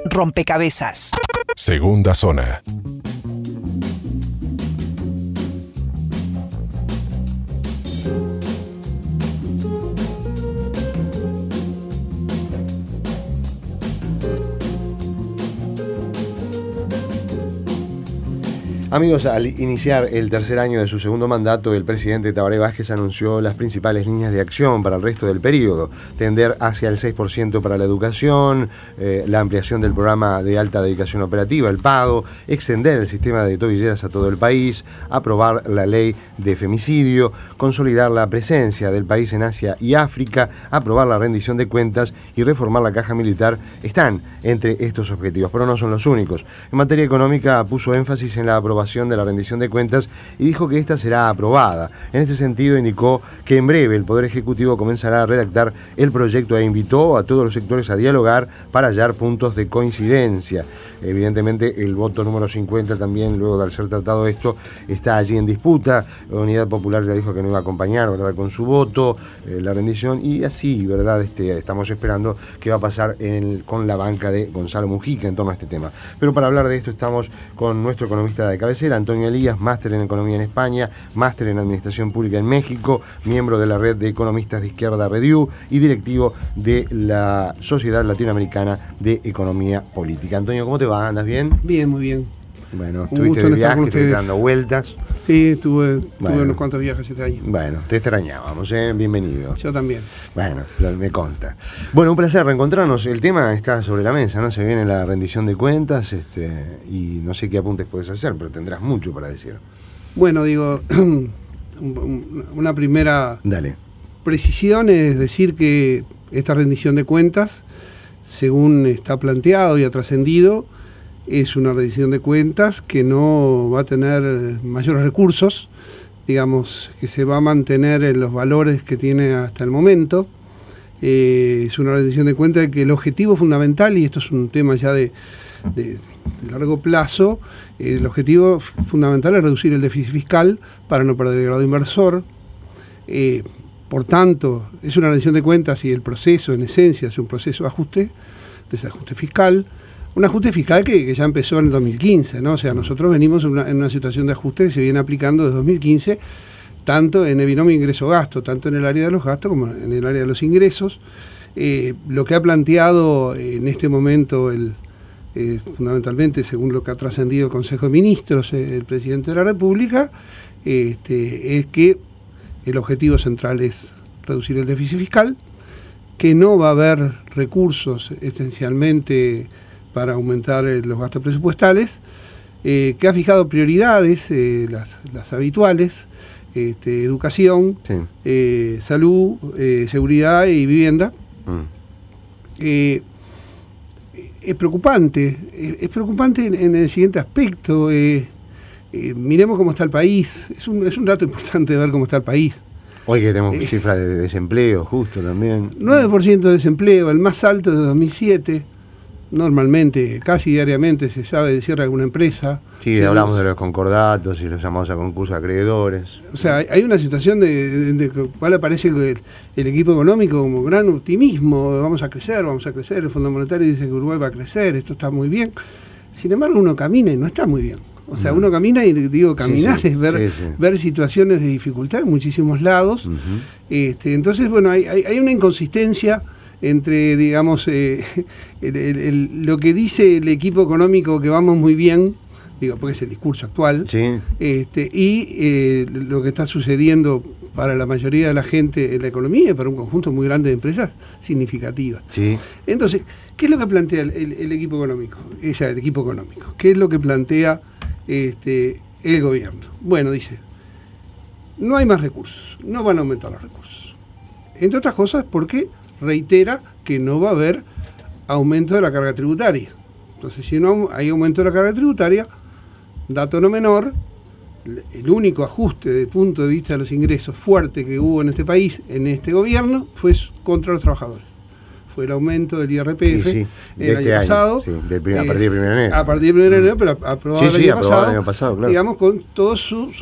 rompecabezas. Segunda zona. Amigos, al iniciar el tercer año de su segundo mandato, el presidente Tabaré Vázquez anunció las principales líneas de acción para el resto del periodo: tender hacia el 6% para la educación, la ampliación del programa de alta dedicación operativa, el PADO, extender el sistema de tobilleras a todo el país, aprobar la ley de femicidio, consolidar la presencia del país en Asia y África, aprobar la rendición de cuentas y reformar la caja militar. Están entre estos objetivos, pero no son los únicos. En materia económica puso énfasis en la aprobación de la rendición de cuentas y dijo que esta será aprobada. En este sentido indicó que en breve el Poder Ejecutivo comenzará a redactar el proyecto e invitó a todos los sectores a dialogar para hallar puntos de coincidencia. Evidentemente el voto número 50 también, luego de ser tratado esto, está allí en disputa. La Unidad Popular ya dijo que no iba a acompañar, ¿verdad?, con su voto, la rendición, y así, ¿verdad?, estamos esperando qué va a pasar con la banca de Gonzalo Mujica en torno a este tema. Pero para hablar de esto estamos con nuestro economista de cabecera, Antonio Elías, máster en Economía en España, máster en Administración Pública en México, miembro de la Red de Economistas de Izquierda Rediu y directivo de la Sociedad Latinoamericana de Economía Política. Antonio, ¿cómo te va? ¿Andas bien? Bien, muy bien. Bueno, estuviste de viaje, estuviste dando vueltas. Sí, tuve unos cuantos viajes este año. Bueno, te extrañábamos, bienvenido. Yo también. Bueno, me consta. Bueno, un placer reencontrarnos. El tema está sobre la mesa, ¿no? Se viene la rendición de cuentas, y no sé qué apuntes puedes hacer, pero tendrás mucho para decir. Bueno, digo, una primera precisión es decir que esta rendición de cuentas, según está planteado y ha trascendido, es una rendición de cuentas que no va a tener mayores recursos, digamos, que se va a mantener en los valores que tiene hasta el momento. Es una rendición de cuentas de que el objetivo fundamental, y esto es un tema ya de largo plazo, el objetivo fundamental es reducir el déficit fiscal para no perder el grado inversor. Por tanto, es una rendición de cuentas y el proceso, en esencia, es un proceso de desajuste fiscal. Un ajuste fiscal que ya empezó en el 2015, ¿no? O sea, nosotros venimos en una situación de ajuste que se viene aplicando desde 2015, tanto en el binomio ingreso-gasto, tanto en el área de los gastos como en el área de los ingresos. Lo que ha planteado en este momento, fundamentalmente, según lo que ha trascendido el Consejo de Ministros, el presidente de la República, es que el objetivo central es reducir el déficit fiscal, que no va a haber recursos esencialmente para aumentar los gastos presupuestales, que ha fijado prioridades, las habituales, educación, salud, seguridad y vivienda. Es preocupante en el siguiente aspecto. Miremos cómo está el país. Es un dato importante ver cómo está el país. Hoy que tenemos cifras de desempleo, justo también. 9% de desempleo, el más alto de 2007. Normalmente, casi diariamente, se sabe de cierre de alguna empresa. Sí, hablamos de los concordatos y los llamados a concurso de acreedores. O sea, hay una situación de cual aparece el equipo económico como gran optimismo. Vamos a crecer, el Fondo Monetario dice que Uruguay va a crecer, esto está muy bien. Sin embargo, uno camina y no está muy bien. O sea, uno camina y digo, caminar es ver situaciones de dificultad en muchísimos lados. Entonces, bueno, hay una inconsistencia entre, digamos, lo que dice el equipo económico, que vamos muy bien, digo, porque es el discurso actual, y lo que está sucediendo para la mayoría de la gente en la economía y para un conjunto muy grande de empresas significativas. Entonces, ¿qué es lo que plantea el equipo económico? El equipo económico. ¿Qué es lo que plantea el gobierno? Bueno, dice, no hay más recursos, no van a aumentar los recursos. Entre otras cosas, porque reitera que no va a haber aumento de la carga tributaria. Entonces, si no hay aumento de la carga tributaria, dato no menor, el único ajuste desde el punto de vista de los ingresos fuerte que hubo en este país, en este gobierno, fue contra los trabajadores. Fue el aumento del IRPF el año pasado. Sí, a partir del 1 de enero. A partir del 1 de enero, pero aprobado el año pasado, claro. Digamos, con todos sus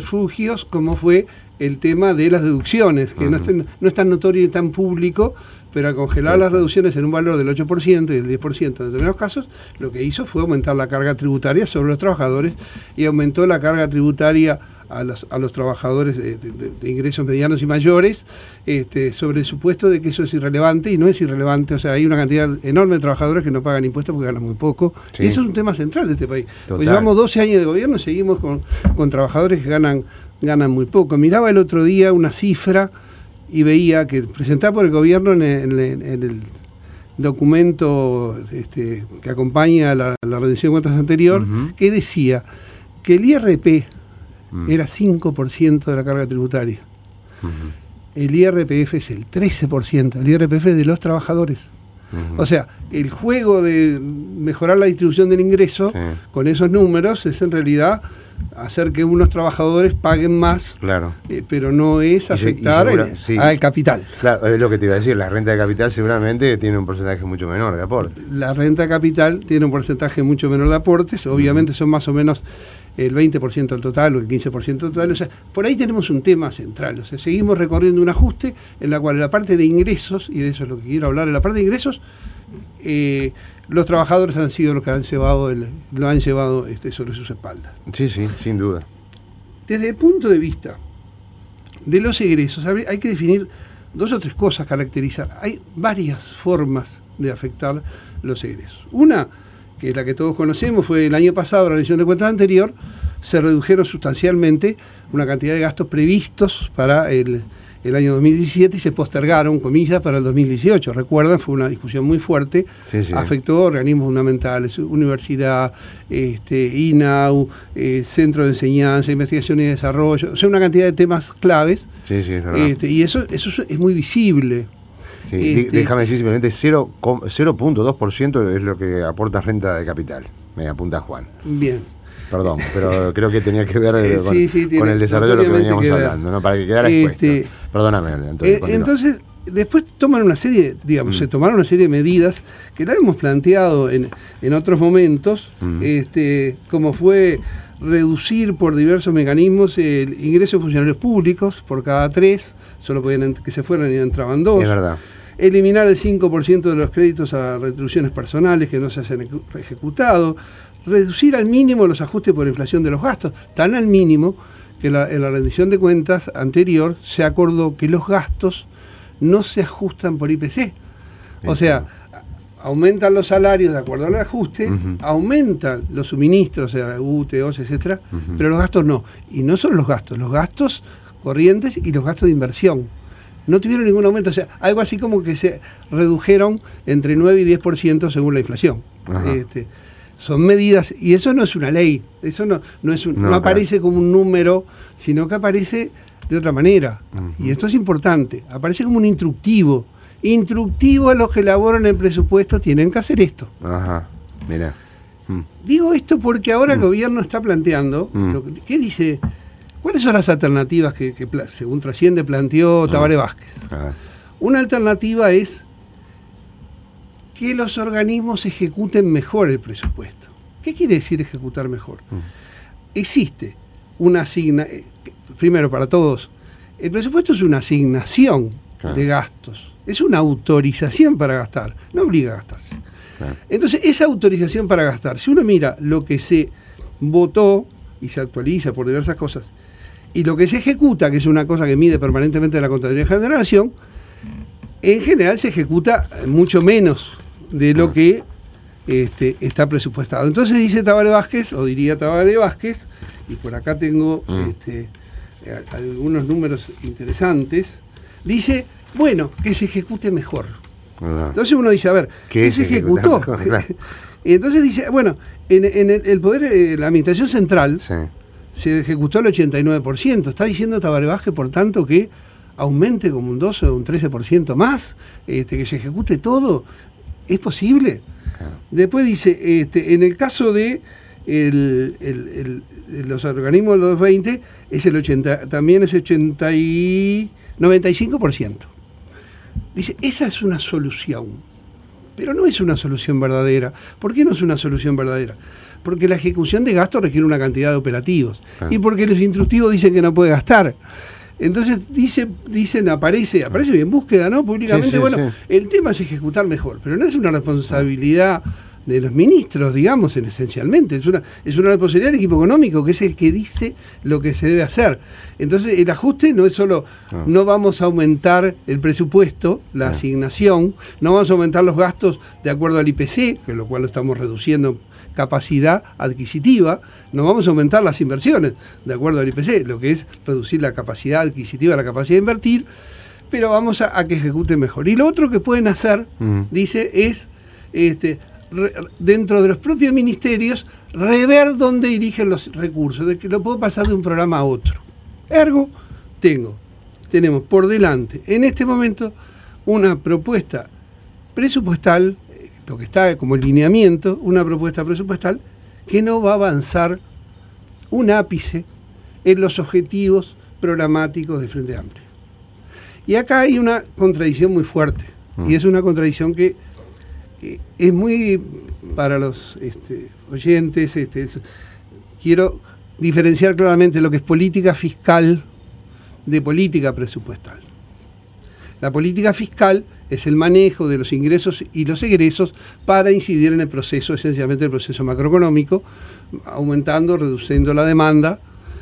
subterfugios, como fue el tema de las deducciones, que no es tan notorio y tan público, pero al congelar las reducciones en un valor del 8% y del 10% en determinados casos, lo que hizo fue aumentar la carga tributaria sobre los trabajadores y aumentó la carga tributaria a los trabajadores de ingresos medianos y mayores, sobre el supuesto de que eso es irrelevante, y no es irrelevante. O sea, hay una cantidad enorme de trabajadores que no pagan impuestos porque ganan muy poco, y eso es un tema central de este país. Pues llevamos 12 años de gobierno y seguimos con trabajadores que ganan muy poco. Miraba el otro día una cifra y veía que presentada por el gobierno en el documento que acompaña la rendición de cuentas anterior, que decía que el IRP era 5% de la carga tributaria. El IRPF es el 13%, el IRPF es de los trabajadores. O sea, el juego de mejorar la distribución del ingreso con esos números es en realidad hacer que unos trabajadores paguen más, pero no es afectar al capital. Claro, es lo que te iba a decir, la renta de capital seguramente tiene un porcentaje mucho menor de aporte. La renta de capital tiene un porcentaje mucho menor de aportes, obviamente son más o menos el 20% del total o el 15% del total. O sea, por ahí tenemos un tema central. O sea, seguimos recorriendo un ajuste en la cual en la parte de ingresos, y de eso es lo que quiero hablar, en la parte de ingresos, los trabajadores han sido los que lo han llevado sobre sus espaldas. Sí, sin duda. Desde el punto de vista de los egresos, hay que definir 2 o 3 cosas, caracterizar. Hay varias formas de afectar los egresos. Una, que es la que todos conocemos, fue el año pasado, la rendición de cuentas anterior, se redujeron sustancialmente una cantidad de gastos previstos para el año 2017 y se postergaron, comillas, para el 2018. Recuerdan, fue una discusión muy fuerte, afectó organismos fundamentales, universidad, INAU, Centro de Enseñanza, Investigación y Desarrollo, o sea, una cantidad de temas claves. Sí, es verdad. Y eso es muy visible. Sí, déjame decir simplemente 0.2% es lo que aporta renta de capital, me apunta Juan. Bien. Perdón, pero creo que tenía que ver con el desarrollo de lo que veníamos hablando, ¿no? Para que quedara expuesto. Perdóname, Antonio. Entonces, después toman una serie, se tomaron una serie de medidas que la hemos planteado en otros momentos, como fue reducir por diversos mecanismos el ingreso de funcionarios públicos por cada 3, solo podían que se fueran y entraban 2. Es verdad. Eliminar el 5% de los créditos a retribuciones personales que no se hayan ejecutado, reducir al mínimo los ajustes por inflación de los gastos, tan al mínimo que en la rendición de cuentas anterior se acordó que los gastos no se ajustan por IPC. O sea, aumentan los salarios de acuerdo al ajuste, aumentan los suministros, o sea, UTEOS, etcétera, pero los gastos no. Y no solo los gastos corrientes y los gastos de inversión. No tuvieron ningún aumento, o sea, algo así como que se redujeron entre 9 y 10% según la inflación. Son medidas, y eso no es una ley, eso no aparece como un número, sino que aparece de otra manera. Y esto es importante, aparece como un instructivo. Instructivo a los que elaboran el presupuesto, tienen que hacer esto. Mira. Digo esto porque ahora el gobierno está planteando, ¿qué dice? ¿Cuáles son las alternativas que según trasciende, planteó Tabaré Vázquez? Una alternativa es que los organismos ejecuten mejor el presupuesto. ¿Qué quiere decir ejecutar mejor? Existe una asignación, primero para todos, el presupuesto es una asignación de gastos, es una autorización para gastar, no obliga a gastarse. Entonces, esa autorización para gastar, si uno mira lo que se votó y se actualiza por diversas cosas, y lo que se ejecuta, que es una cosa que mide permanentemente la Contraloría General de la Nación, en general se ejecuta mucho menos de lo que está presupuestado. Entonces dice Tabaré Vázquez, o diría Tabaré Vázquez, y por acá tengo algunos números interesantes, dice, bueno, que se ejecute mejor. Entonces uno dice, a ver, ¿qué se ejecutó? Y entonces dice, bueno, en el poder, la administración central, se ejecutó el 89%. Está diciendo Tabaré Vázquez, por tanto, que aumente como un 12 o un 13% más, que se ejecute todo. ¿Es posible? Después dice, en el caso de los organismos del 220, también es 95%. Dice, esa es una solución, pero no es una solución verdadera. ¿Por qué no es una solución verdadera? Porque la ejecución de gastos requiere una cantidad de operativos y porque los instructivos dicen que no puede gastar. Entonces aparece bien en búsqueda, ¿no? Públicamente, el tema es ejecutar mejor, pero no es una responsabilidad de los ministros, digamos, esencialmente. Es una responsabilidad del equipo económico, que es el que dice lo que se debe hacer. Entonces, el ajuste no es solo, no vamos a aumentar el presupuesto, la asignación, no vamos a aumentar los gastos de acuerdo al IPC, que lo cual lo estamos reduciendo capacidad adquisitiva, no vamos a aumentar las inversiones de acuerdo al IPC, lo que es reducir la capacidad adquisitiva, la capacidad de invertir, pero vamos a que ejecuten mejor. Y lo otro que pueden hacer, dice, es dentro de los propios ministerios rever dónde dirigen los recursos, de que lo puedo pasar de un programa a otro. Ergo, tenemos por delante en este momento una propuesta presupuestal, lo que está como lineamiento, una propuesta presupuestal que no va a avanzar un ápice en los objetivos programáticos de Frente Amplio. Y acá hay una contradicción muy fuerte, y es una contradicción que es muy, para los oyentes, quiero diferenciar claramente lo que es política fiscal de política presupuestal. La política fiscal es el manejo de los ingresos y los egresos para incidir en el proceso, esencialmente el proceso macroeconómico, aumentando, reduciendo la demanda,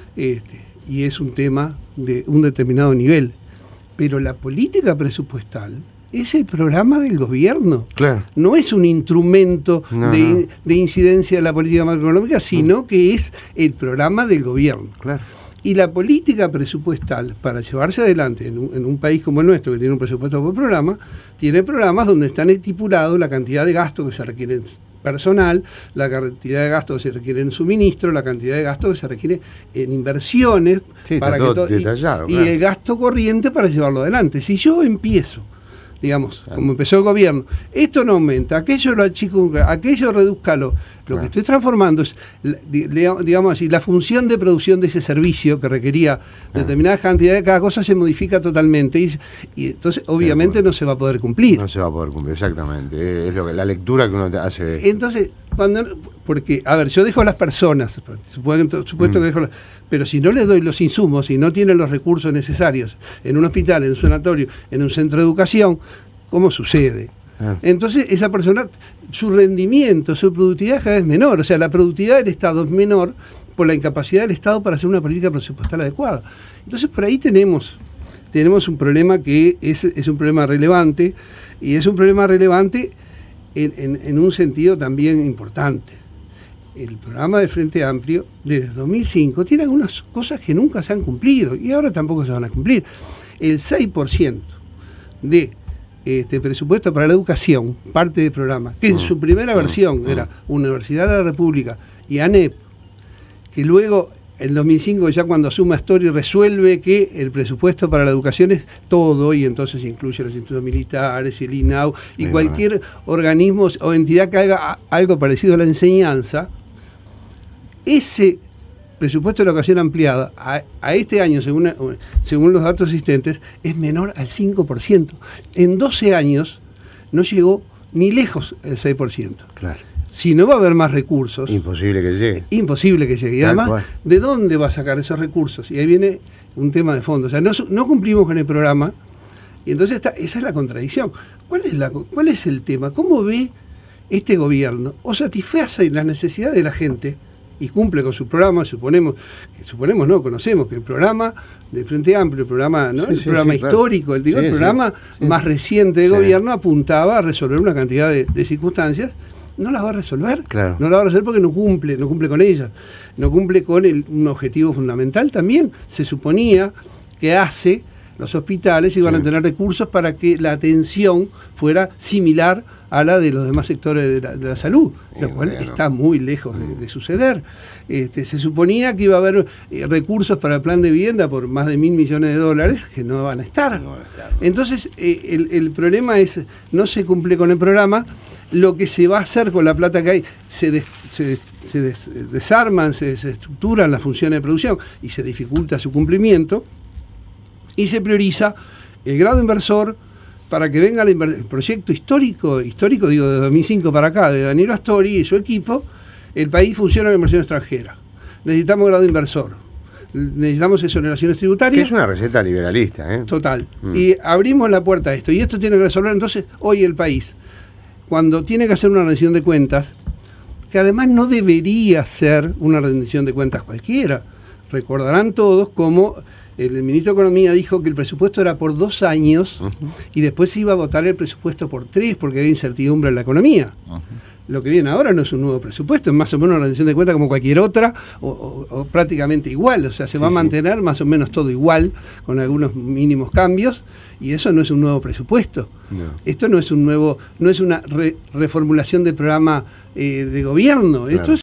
y es un tema de un determinado nivel. Pero la política presupuestal es el programa del gobierno. Claro. No es un instrumento de incidencia de la política macroeconómica, sino que es el programa del gobierno. Claro. Y la política presupuestal, para llevarse adelante en un país como el nuestro, que tiene un presupuesto por programa, tiene programas donde están estipulados la cantidad de gastos que se requiere en personal, la cantidad de gastos que se requiere en suministro, la cantidad de gastos que se requiere en inversiones, para que detallado, y el gasto corriente para llevarlo adelante. Si yo empiezo, digamos, como empezó el gobierno, esto no aumenta, aquello lo achico, aquello redúzcalo. Lo que estoy transformando es, digamos así, la función de producción de ese servicio que requería determinada cantidad de cada cosa se modifica totalmente y entonces obviamente no se va a poder cumplir. No se va a poder cumplir, exactamente. Es la lectura que uno hace de... Entonces, porque, a ver, yo dejo a las personas, supuesto que dejo pero si no les doy los insumos, si no tienen los recursos necesarios en un hospital, en un sanatorio, en un centro de educación, ¿cómo sucede? Entonces esa persona, su rendimiento, su productividad cada vez es menor, o sea, la productividad del Estado es menor por la incapacidad del Estado para hacer una política presupuestal adecuada. Entonces por ahí tenemos un problema que es un problema relevante, y es un problema relevante en un sentido también importante. El programa de Frente Amplio, desde 2005, tiene algunas cosas que nunca se han cumplido, y ahora tampoco se van a cumplir. El 6% de presupuesto para la educación, parte del programa, que en su primera versión era Universidad de la República y ANEP, que luego en 2005, ya cuando asume Astori, resuelve que el presupuesto para la educación es todo, y entonces incluye los institutos militares, el INAU y cualquier organismo o entidad que haga algo parecido a la enseñanza. Ese presupuesto de la educación ampliada a este año, según los datos existentes, es menor al 5%. En 12 años no llegó ni lejos el 6%. Claro. Si no va a haber más recursos... Imposible que llegue. Imposible que llegue. Y además, ¿de dónde va a sacar esos recursos? Y ahí viene un tema de fondo. O sea, no cumplimos con el programa, y entonces esa es la contradicción. ¿Cuál es el tema? ¿Cómo ve este gobierno? ¿O satisface las necesidades de la gente y cumple con su programa? Conocemos que el programa de Frente Amplio, el programa, ¿no? el programa histórico, el programa más reciente de gobierno apuntaba a resolver una cantidad de circunstancias. No las va a resolver. Claro. No las va a resolver porque no cumple con ellas. No cumple con un objetivo fundamental también. Se suponía que los hospitales iban a tener recursos para que la atención fuera similar a la de los demás sectores de la salud, lo cual está muy lejos de suceder. Se suponía que iba a haber recursos para el plan de vivienda por más de $1.000 millones que no van a estar. Entonces, el problema es, no se cumple con el programa. Lo que se va a hacer con la plata que hay, se desarman, se estructuran las funciones de producción y se dificulta su cumplimiento, y se prioriza el grado inversor para que venga el proyecto histórico digo, de 2005 para acá, de Danilo Astori y su equipo. El país funciona en la inversión extranjera. Necesitamos grado inversor. necesitamos exoneraciones tributarias. Que es una receta liberalista, ¿eh? Total. Y abrimos la puerta a esto. Y esto tiene que resolver entonces hoy el país. Cuando tiene que hacer una rendición de cuentas, que además no debería ser una rendición de cuentas cualquiera. Recordarán todos cómo el ministro de Economía dijo que el presupuesto era por 2 años y después se iba a votar el presupuesto por 3 porque había incertidumbre en la economía. Lo que viene ahora no es un nuevo presupuesto, es más o menos una rendición de cuentas como cualquier otra o prácticamente igual. O sea, se va a mantener más o menos todo igual con algunos mínimos cambios y eso no es un nuevo presupuesto. No. Esto no es una reformulación del programa de gobierno. Claro. Esto es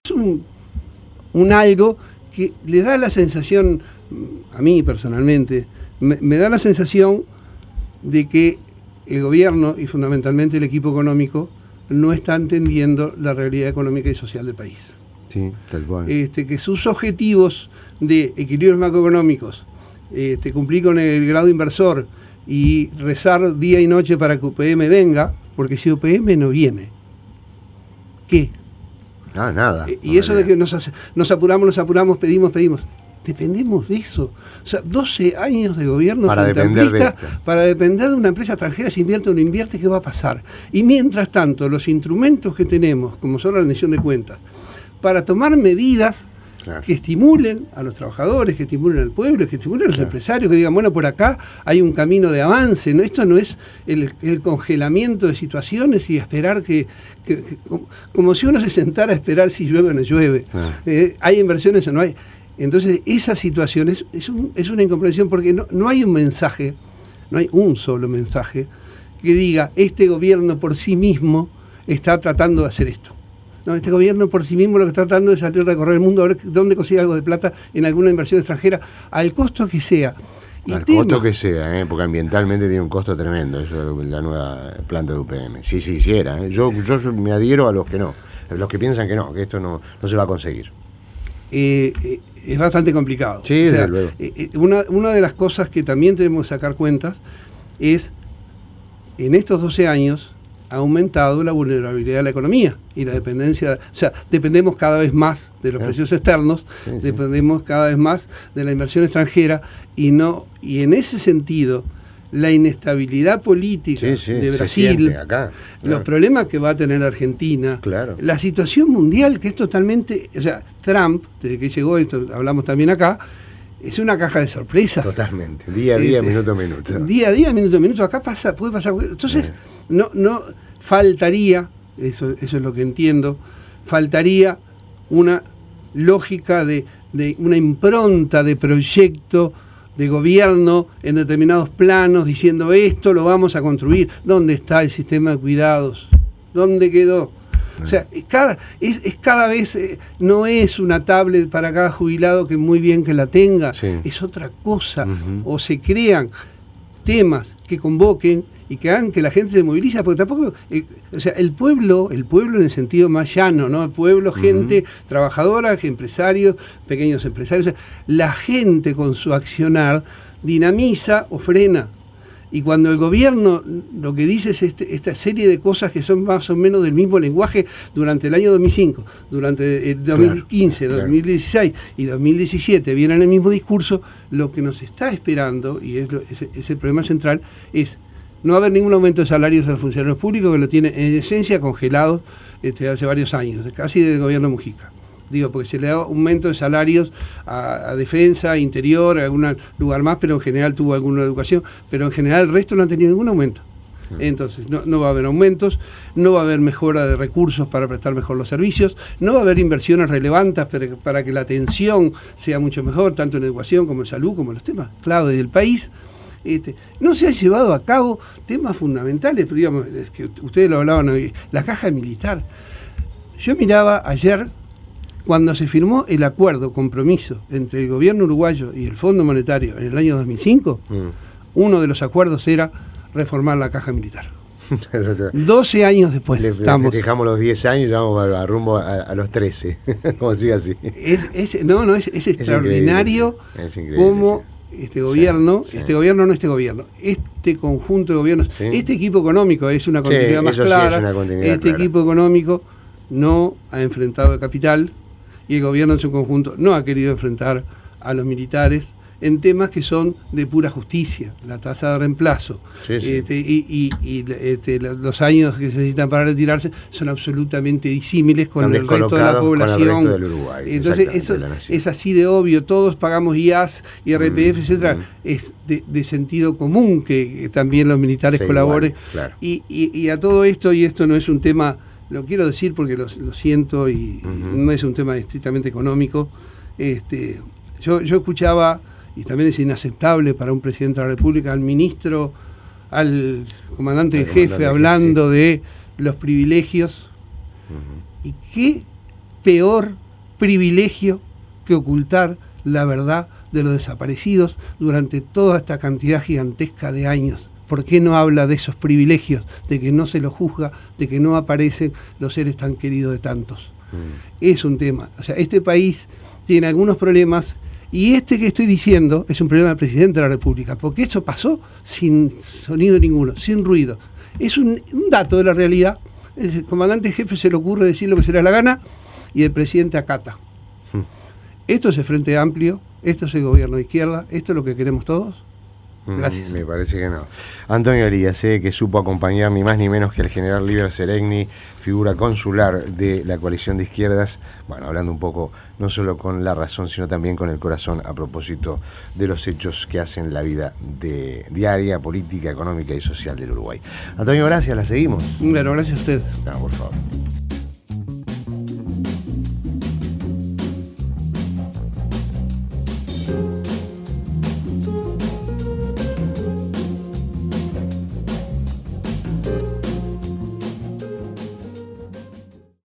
un algo que le da la sensación, a mí personalmente, me da la sensación de que el gobierno y fundamentalmente el equipo económico no está entendiendo la realidad económica y social del país. Sí, tal cual. Que sus objetivos de equilibrios macroeconómicos, cumplir con el grado inversor y rezar día y noche para que UPM venga, porque si UPM no viene, ¿qué? Nada. Y eso de que nos apuramos, pedimos. Dependemos de eso. O sea, 12 años de gobierno para depender de una empresa extranjera, si invierte o no invierte, ¿qué va a pasar? Y mientras tanto, los instrumentos que tenemos, como son la rendición de cuentas, para tomar medidas que estimulen a los trabajadores, que estimulen al pueblo, que estimulen a los empresarios, que digan, bueno, por acá hay un camino de avance, ¿no? Esto no es el congelamiento de situaciones y esperar que como si uno se sentara a esperar si llueve o no llueve. ¿Hay inversiones o no hay? Entonces, esa situación es una incomprensión porque no hay un mensaje, no hay un solo mensaje que diga, este gobierno por sí mismo está tratando de hacer esto. No, este gobierno por sí mismo lo que está tratando es salir a recorrer el mundo a ver dónde consigue algo de plata en alguna inversión extranjera, al costo que sea. Costo que sea, porque ambientalmente tiene un costo tremendo, eso la nueva planta de UPM. Si se hiciera, yo me adhiero a los que no, los que piensan que esto no se va a conseguir. Es bastante complicado. Sí, desde luego. Una de las cosas que también tenemos que sacar cuentas es, en estos 12 años, ha aumentado la vulnerabilidad de la economía y la dependencia, o sea, dependemos cada vez más de los precios externos, dependemos cada vez más de la inversión extranjera y en ese sentido la inestabilidad política de Brasil, acá, los problemas que va a tener Argentina, la situación mundial que es totalmente, o sea, Trump, desde que llegó, esto hablamos también acá, es una caja de sorpresas. Totalmente, día a día, minuto a minuto. Día a día, minuto a minuto, acá puede pasar. Entonces, no faltaría, eso es lo que entiendo, faltaría una lógica de una impronta de proyecto de gobierno en determinados planos, diciendo esto lo vamos a construir. ¿Dónde está el sistema de cuidados? ¿Dónde quedó? O sea, cada vez no es una tablet para cada jubilado, que muy bien que la tenga, es otra cosa. O se crean temas que convoquen y que hagan que la gente se moviliza, porque tampoco, o sea, el pueblo en el sentido más llano, ¿no? El pueblo, gente trabajadora, empresarios, pequeños empresarios, o sea, la gente con su accionar dinamiza o frena. Y cuando el gobierno lo que dice es esta serie de cosas que son más o menos del mismo lenguaje durante el año 2005, durante el 2015, 2016 y 2017, vienen el mismo discurso, lo que nos está esperando, y es el problema central, es no haber ningún aumento de salarios a los funcionarios públicos, que lo tiene en esencia congelados hace varios años, casi desde el gobierno Mujica. Digo, porque se le da aumento de salarios a defensa, interior, a algún lugar más, pero en general tuvo alguna educación, pero en general el resto no ha tenido ningún aumento. Entonces, no va a haber aumentos, no va a haber mejora de recursos para prestar mejor los servicios, no va a haber inversiones relevantes para que la atención sea mucho mejor, tanto en educación como en salud, como en los temas clave del país. No se han llevado a cabo temas fundamentales, digamos, es que ustedes lo hablaban hoy, la caja militar. Yo miraba ayer, cuando se firmó el acuerdo, compromiso entre el gobierno uruguayo y el Fondo Monetario en el año 2005, uno de los acuerdos era reformar la caja militar. 12 años después dejamos los 10 años y vamos a rumbo a los 13, como sigue así. Es extraordinario cómo este gobierno, este conjunto de gobiernos, este equipo económico es una continuidad más clara, equipo económico no ha enfrentado el capital y el gobierno en su conjunto no ha querido enfrentar a los militares en temas que son de pura justicia, la tasa de reemplazo, los años que se necesitan para retirarse son absolutamente disímiles con el resto de la población. Con el resto del Uruguay, entonces eso es así de obvio, todos pagamos IAS, IRPF, etcétera, es de sentido común que también los militares colaboren. Igual, claro. Y a todo esto, y esto no es un tema, lo quiero decir porque lo siento, y no es un tema estrictamente económico. Yo escuchaba, y también es inaceptable para un presidente de la República, al ministro, al comandante en jefe, hablando de los privilegios. Y qué peor privilegio que ocultar la verdad de los desaparecidos durante toda esta cantidad gigantesca de años. ¿Por qué no habla de esos privilegios, de que no se los juzga, de que no aparecen los seres tan queridos de tantos? Es un tema. O sea, este país tiene algunos problemas. Y que estoy diciendo es un problema del presidente de la República, porque eso pasó sin sonido ninguno, sin ruido. Es un dato de la realidad. El comandante jefe se le ocurre decir lo que se le da la gana y el presidente acata. Esto es el Frente Amplio, esto es el gobierno de izquierda, esto es lo que queremos todos. Gracias. Me parece que no. Antonio Elías, que supo acompañar ni más ni menos que el general Líber Seregni, figura consular de la coalición de izquierdas, bueno, hablando un poco no solo con la razón, sino también con el corazón a propósito de los hechos que hacen la vida diaria, política, económica y social del Uruguay. Antonio, gracias, la seguimos. Bueno, gracias a ustedes. No, por favor.